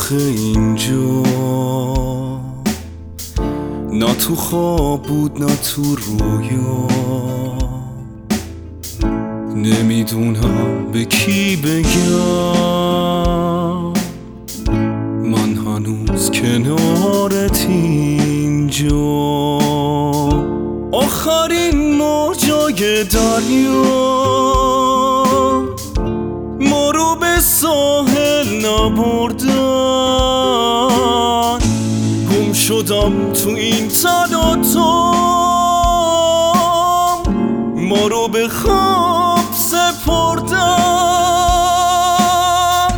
آخه اینجا نه تو خواب بود نه تو رویا، نمیدونم به کی بگم من هنوز کنارت اینجا. آخرین موجای دریا ما رو به ساحل نبردن، گم شدم تو این تلاطم ما رو به خواب سپردن.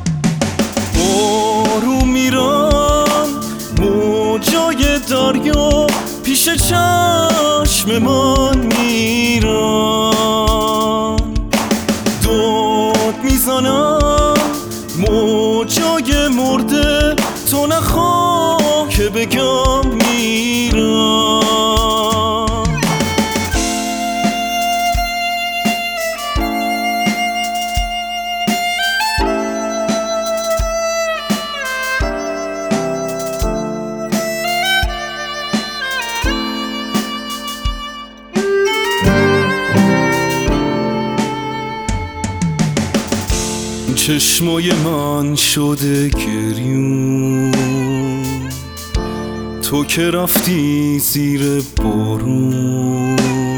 بارو میرم موجای دریا پیش چشم من میرن، داد میزنم موجای مرده تو نخواه که بگم میرم. چشمای من شده گریون تو که رفتی زیر بارون،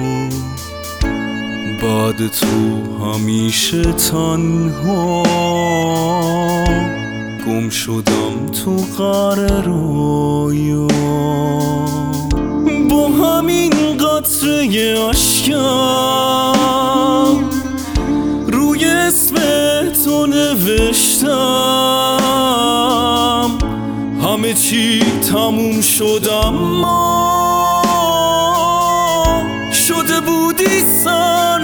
بعد تو همیشه تنها گم شدم تو قعر رویا. با همین قطره اشکم روی اسم تو نوشتم، همه چی تموم شد اما شده بودی سر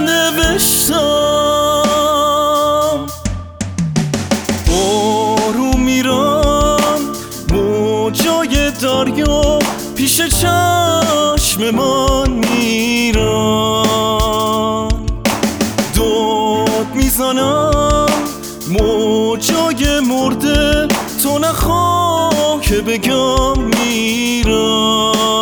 نوشتم. بارو میرم موجای دریا پیش چشم من میرن، داد میزنم موجای مرده تو نخواه که بگم میرم.